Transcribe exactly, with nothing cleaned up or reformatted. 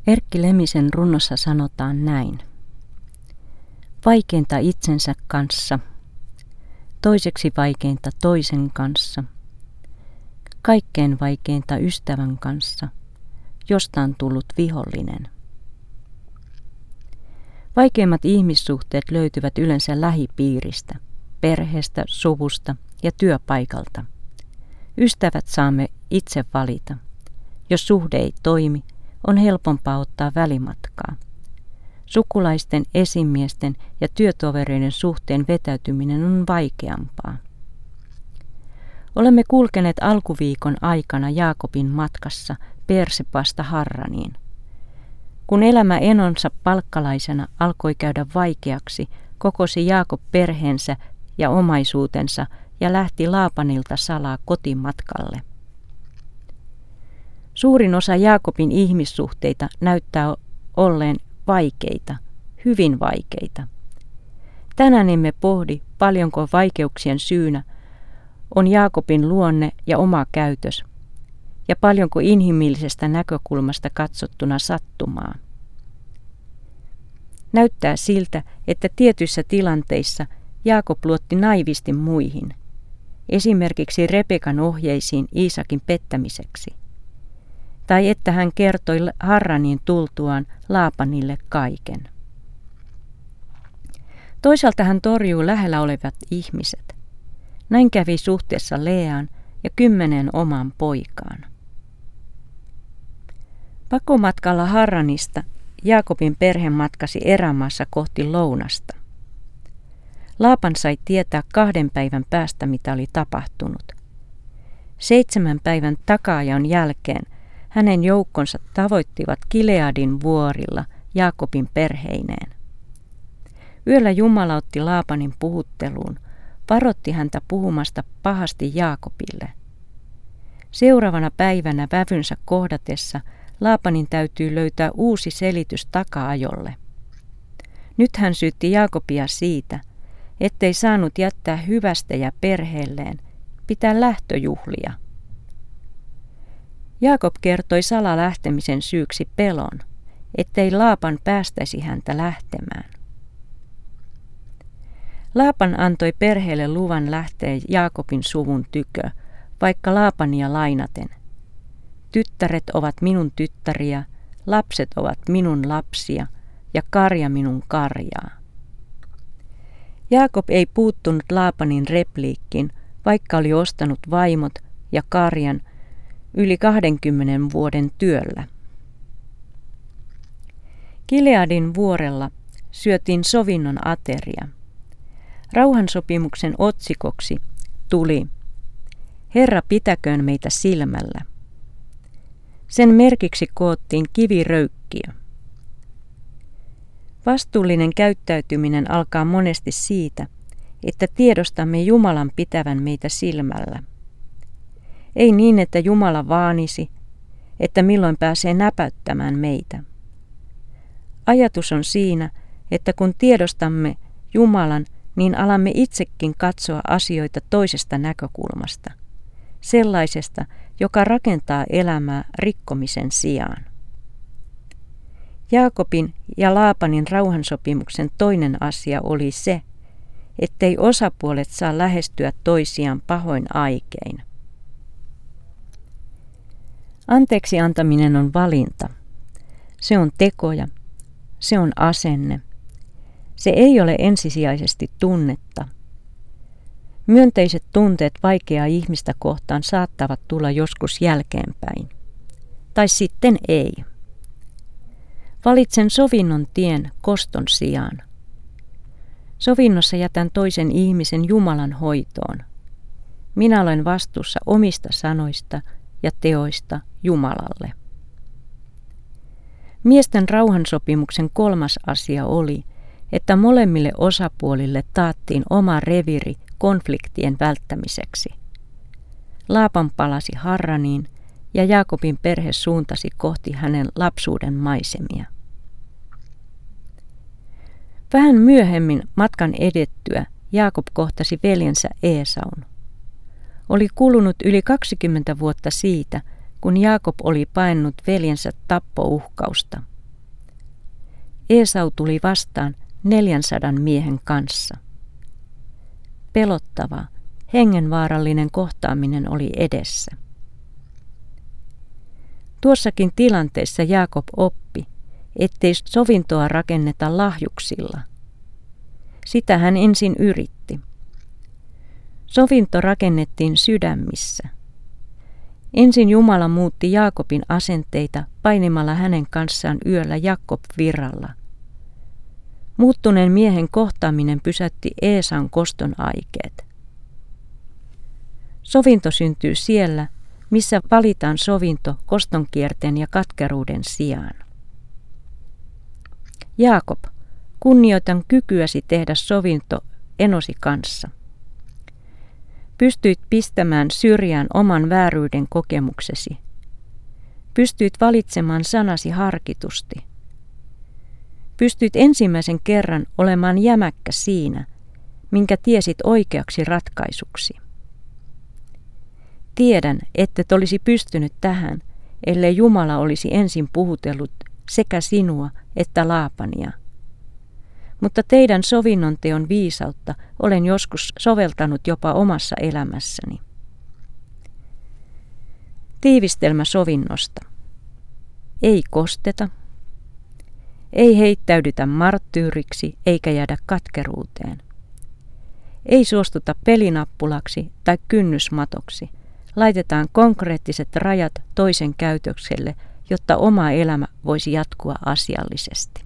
Erkki Lemisen runnossa sanotaan näin. Vaikeinta itsensä kanssa, toiseksi vaikeinta toisen kanssa, kaikkein vaikeinta ystävän kanssa, josta on tullut vihollinen. Vaikeimmat ihmissuhteet löytyvät yleensä lähipiiristä, perheestä, suvusta ja työpaikalta. Ystävät saamme itse valita. Jos suhde ei toimi, on helpompaa ottaa välimatkaa. Sukulaisten, esimiesten ja työtovereiden suhteen vetäytyminen on vaikeampaa. Olemme kulkeneet alkuviikon aikana Jaakobin matkassa Beersebasta Harraniin. Kun elämä enonsa palkkalaisena alkoi käydä vaikeaksi, kokosi Jaakob perheensä ja omaisuutensa ja lähti Laapanilta salaa kotimatkalle. Suurin osa Jaakobin ihmissuhteita näyttää olleen vaikeita, hyvin vaikeita. Tänään emme pohdi, paljonko vaikeuksien syynä on Jaakobin luonne ja oma käytös, ja paljonko inhimillisestä näkökulmasta katsottuna sattumaa. Näyttää siltä, että tietyissä tilanteissa Jaakob luotti naivisti muihin, esimerkiksi Rebekan ohjeisiin Iisakin pettämiseksi, tai että hän kertoi Harraniin tultuaan Laapanille kaiken. Toisaalta hän torjuu lähellä olevat ihmiset. Näin kävi suhteessa Leaan ja kymmeneen omaan poikaan. Pakomatkalla Harranista Jaakobin perhe matkasi erämaassa kohti lounasta. Laapan sai tietää kahden päivän päästä, mitä oli tapahtunut. Seitsemän päivän takaajan jälkeen hänen joukkonsa tavoittivat Gileadin vuorilla Jaakobin perheineen. Yöllä Jumala otti Laapanin puhutteluun, varoitti häntä puhumasta pahasti Jaakobille. Seuraavana päivänä vävynsä kohdatessa Laapanin täytyy löytää uusi selitys taka-ajolle. Nyt hän syytti Jaakobia siitä, ettei saanut jättää hyvästejä perheelleen, pitää lähtöjuhlia. Jaakob kertoi salalähtemisen syyksi pelon, ettei Laapan päästäisi häntä lähtemään. Laapan antoi perheelle luvan lähteä Jaakobin suvun tykö, vaikka Laapania lainaten. Tyttäret ovat minun tyttäriä, lapset ovat minun lapsia ja karja minun karjaa. Jaakob ei puuttunut Laapanin repliikkiin, vaikka oli ostanut vaimot ja karjan yli kahdenkymmenen vuoden työllä. Gileadin vuorella syötiin sovinnon ateria. Rauhansopimuksen otsikoksi tuli Herra pitäköön meitä silmällä. Sen merkiksi koottiin kiviröykkiö. Vastuullinen käyttäytyminen alkaa monesti siitä, että tiedostamme Jumalan pitävän meitä silmällä. Ei niin, että Jumala vaanisi, että milloin pääsee näpäyttämään meitä. Ajatus on siinä, että kun tiedostamme Jumalan, niin alamme itsekin katsoa asioita toisesta näkökulmasta, sellaisesta, joka rakentaa elämää rikkomisen sijaan. Jaakobin ja Laapanin rauhansopimuksen toinen asia oli se, ettei osapuolet saa lähestyä toisiaan pahoin aikein. Anteeksi antaminen on valinta. Se on tekoja. Se on asenne. Se ei ole ensisijaisesti tunnetta. Myönteiset tunteet vaikeaa ihmistä kohtaan saattavat tulla joskus jälkeenpäin. Tai sitten ei. Valitsen sovinnon tien koston sijaan. Sovinnossa jätän toisen ihmisen Jumalan hoitoon. Minä olen vastuussa omista sanoista ja teoista Jumalalle. Miesten rauhansopimuksen kolmas asia oli, että molemmille osapuolille taattiin oma reviri konfliktien välttämiseksi. Laapan palasi Harraniin ja Jaakobin perhe suuntasi kohti hänen lapsuuden maisemia. Vähän myöhemmin matkan edettyä Jaakob kohtasi veljensä Eesaun. Oli kulunut yli kaksikymmentä vuotta siitä, kun Jaakob oli paennut veljensä tappouhkausta. Eesau tuli vastaan neljänsadan miehen kanssa. Pelottava, hengenvaarallinen kohtaaminen oli edessä. Tuossakin tilanteessa Jaakob oppi, ettei sovintoa rakenneta lahjuksilla. Sitä hän ensin yritti. Sovinto rakennettiin sydämissä. Ensin Jumala muutti Jaakobin asenteita painimalla hänen kanssaan yöllä Jakob-virralla. Muuttuneen miehen kohtaaminen pysäytti Eesaun koston aikeet. Sovinto syntyy siellä, missä valitaan sovinto kostonkierteen ja katkeruuden sijaan. Jaakob, kunnioitan kykyäsi tehdä sovinto enosi kanssa. Pystyit pistämään syrjään oman vääryyden kokemuksesi. Pystyit valitsemaan sanasi harkitusti. Pystyit ensimmäisen kerran olemaan jämäkkä siinä, minkä tiesit oikeaksi ratkaisuksi. Tiedän, ettet olisi pystynyt tähän, ellei Jumala olisi ensin puhutellut sekä sinua että Laapania. Mutta teidän sovinnon teon viisautta olen joskus soveltanut jopa omassa elämässäni. Tiivistelmä sovinnosta. Ei kosteta. Ei heittäydytä marttyyriksi eikä jäädä katkeruuteen. Ei suostuta pelinappulaksi tai kynnysmatoksi. Laitetaan konkreettiset rajat toisen käytökselle, jotta oma elämä voisi jatkua asiallisesti.